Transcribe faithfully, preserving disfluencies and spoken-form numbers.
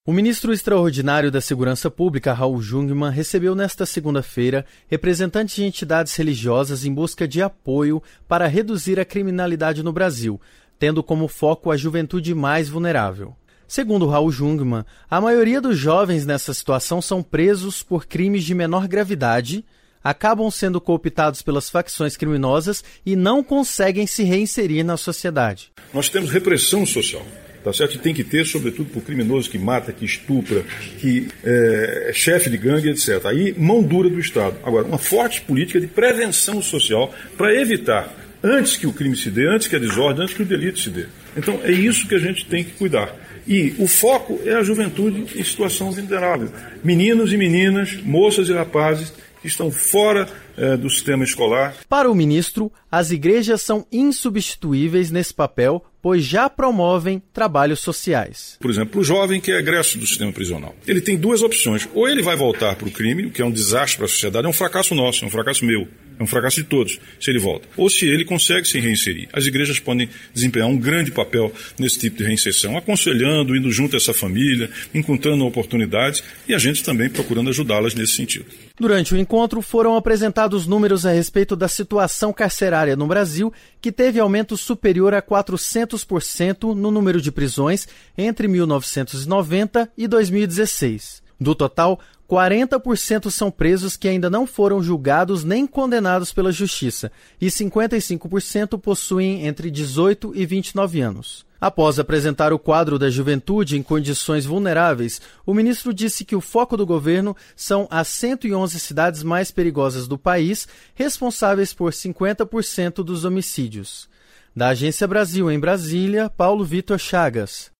O ministro extraordinário da Segurança Pública, Raul Jungmann, recebeu nesta segunda-feira representantes de entidades religiosas em busca de apoio para reduzir a criminalidade no Brasil, tendo como foco a juventude mais vulnerável. Segundo Raul Jungmann, a maioria dos jovens nessa situação são presos por crimes de menor gravidade, acabam sendo cooptados pelas facções criminosas e não conseguem se reinserir na sociedade. Nós temos repressão social. Tá certo? E tem que ter, sobretudo, por criminoso que mata, que estupra, que é, é chefe de gangue, etcétera. Aí, mão dura do Estado. Agora, uma forte política de prevenção social para evitar, antes que o crime se dê, antes que a desordem, antes que o delito se dê. Então, é isso que a gente tem que cuidar. E o foco é a juventude em situação vulnerável. Meninos e meninas, moças e rapazes que estão fora é, do sistema escolar. Para o ministro, as igrejas são insubstituíveis nesse papel, pois já promovem trabalhos sociais. Por exemplo, o jovem que é egresso do sistema prisional, ele tem duas opções. Ou ele vai voltar para o crime, o que é um desastre para a sociedade, é um fracasso nosso, é um fracasso meu, é um fracasso de todos, se ele volta. Ou se ele consegue se reinserir. As igrejas podem desempenhar um grande papel nesse tipo de reinserção, aconselhando, indo junto a essa família, encontrando oportunidades e a gente também procurando ajudá-las nesse sentido. Durante o encontro, foram apresentados números a respeito da situação carcerária no Brasil, que teve aumento superior a quatrocentos por cento no número de prisões entre mil novecentos e noventa e dois mil e dezesseis. Do total, quarenta por cento são presos que ainda não foram julgados nem condenados pela Justiça, e cinquenta e cinco por cento possuem entre dezoito e vinte e nove anos. Após apresentar o quadro da juventude em condições vulneráveis, o ministro disse que o foco do governo são as cento e onze cidades mais perigosas do país, responsáveis por cinquenta por cento dos homicídios. Da Agência Brasil em Brasília, Paulo Vitor Chagas.